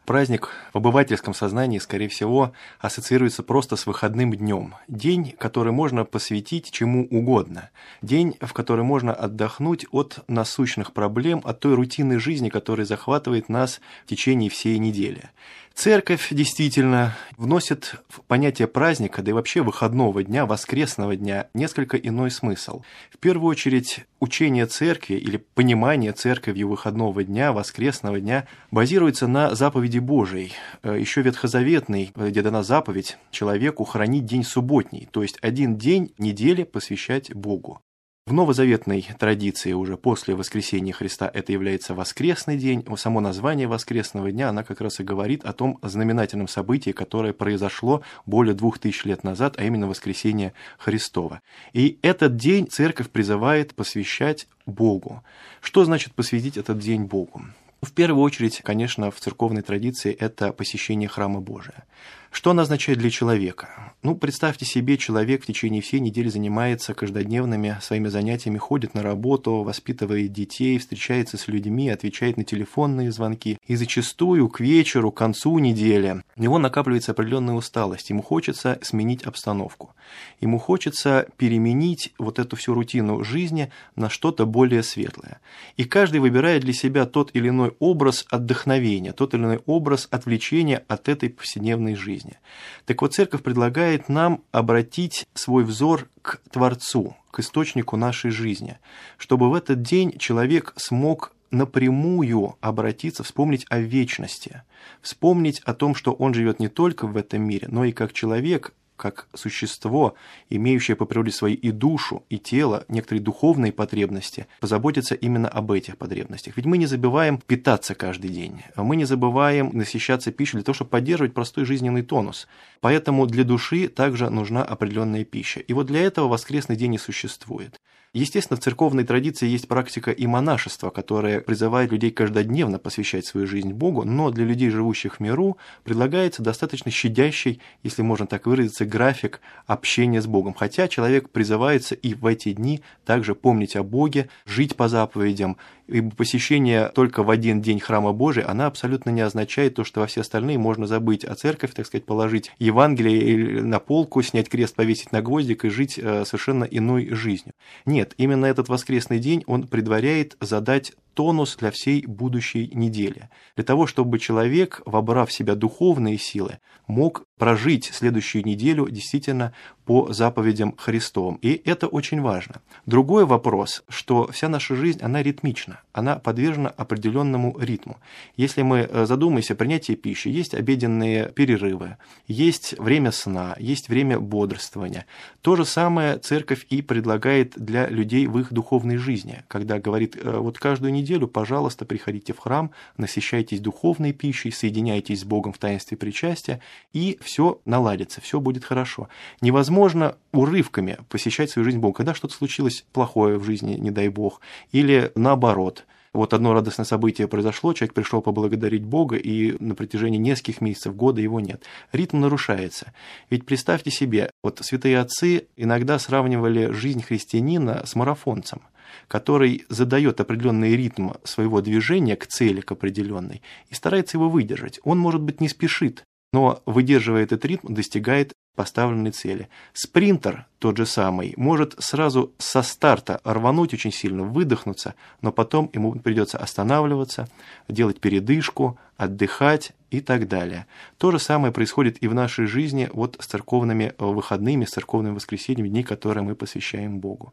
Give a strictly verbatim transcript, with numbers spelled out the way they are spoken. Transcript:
Праздник в обывательском сознании, скорее всего, ассоциируется просто с выходным днем. День, который можно посвятить чему угодно. День, в который можно отдохнуть от насущных проблем, от той рутинной жизни, которая захватывает нас в течение всей недели. Церковь действительно вносит в понятие праздника, да и вообще выходного дня, воскресного дня, несколько иной смысл. В первую очередь, учение церкви или понимание церковью выходного дня, воскресного дня базируется на заповеди Божией. Еще ветхозаветной, где дана заповедь человеку хранить день субботний, то есть один день недели посвящать Богу. В новозаветной традиции уже после воскресения Христа это является воскресный день. Само название воскресного дня, она как раз и говорит о том знаменательном событии, которое произошло более двух тысяч лет назад, а именно воскресение Христова. И этот день церковь призывает посвящать Богу. Что значит посвятить этот день Богу? В первую очередь, конечно, в церковной традиции это посещение храма Божия. Что она означает для человека? Ну, представьте себе, человек в течение всей недели занимается каждодневными своими занятиями, ходит на работу, воспитывает детей, встречается с людьми, отвечает на телефонные звонки. И зачастую к вечеру, к концу недели у него накапливается определенная усталость. Ему хочется сменить обстановку. Ему хочется переменить вот эту всю рутину жизни на что-то более светлое. И каждый выбирает для себя тот или иной образ отдохновения, тот или иной образ отвлечения от этой повседневной жизни. Так вот, церковь предлагает нам обратить свой взор к Творцу, к источнику нашей жизни, чтобы в этот день человек смог напрямую обратиться, вспомнить о вечности, вспомнить о том, что он живет не только в этом мире, но и как человек, как существо, имеющее по природе своей и душу, и тело, некоторые духовные потребности, позаботиться именно об этих потребностях. Ведь мы не забываем питаться каждый день, мы не забываем насыщаться пищей для того, чтобы поддерживать простой жизненный тонус. Поэтому для души также нужна определенная пища. И вот для этого воскресный день и существует. Естественно, в церковной традиции есть практика и монашества, которая призывает людей каждодневно посвящать свою жизнь Богу, но для людей, живущих в миру, предлагается достаточно щадящий, если можно так выразиться, график общения с Богом. Хотя человек призывается и в эти дни также помнить о Боге, жить по заповедям. И посещение только в один день храма Божия, она абсолютно не означает то, что во все остальные можно забыть о церковь, так сказать, положить Евангелие на полку, снять крест, повесить на гвоздик и жить совершенно иной жизнью. Нет, именно этот воскресный день, он предваряет задать тонус для всей будущей недели. Для того, чтобы человек, вобрав в себя духовные силы, мог прожить следующую неделю действительно по заповедям Христовым. И это очень важно. Другой вопрос, что вся наша жизнь, она ритмична, она подвержена определенному ритму. Если мы задумаемся о принятии пищи, есть обеденные перерывы, есть время сна, есть время бодрствования. То же самое церковь и предлагает для людей в их духовной жизни, когда говорит, вот каждую неделю неделю, пожалуйста, приходите в храм, насыщайтесь духовной пищей, соединяйтесь с Богом в таинстве причастия, и все наладится, все будет хорошо. Невозможно урывками посещать свою жизнь Бога, когда что-то случилось плохое в жизни, не дай Бог, или наоборот. Вот одно радостное событие произошло, человек пришел поблагодарить Бога, и на протяжении нескольких месяцев, года его нет. Ритм нарушается. Ведь представьте себе, вот святые отцы иногда сравнивали жизнь христианина с марафонцем, который задает определенный ритм своего движения к цели, к определенной, и старается его выдержать. Он, может быть, не спешит, но, выдерживая этот ритм, достигает поставленной цели. Спринтер, тот же самый, может сразу со старта рвануть очень сильно, выдохнуться, но потом ему придется останавливаться, делать передышку, отдыхать и так далее. То же самое происходит и в нашей жизни вот с церковными выходными, с церковными воскресеньями, дни, которые мы посвящаем Богу.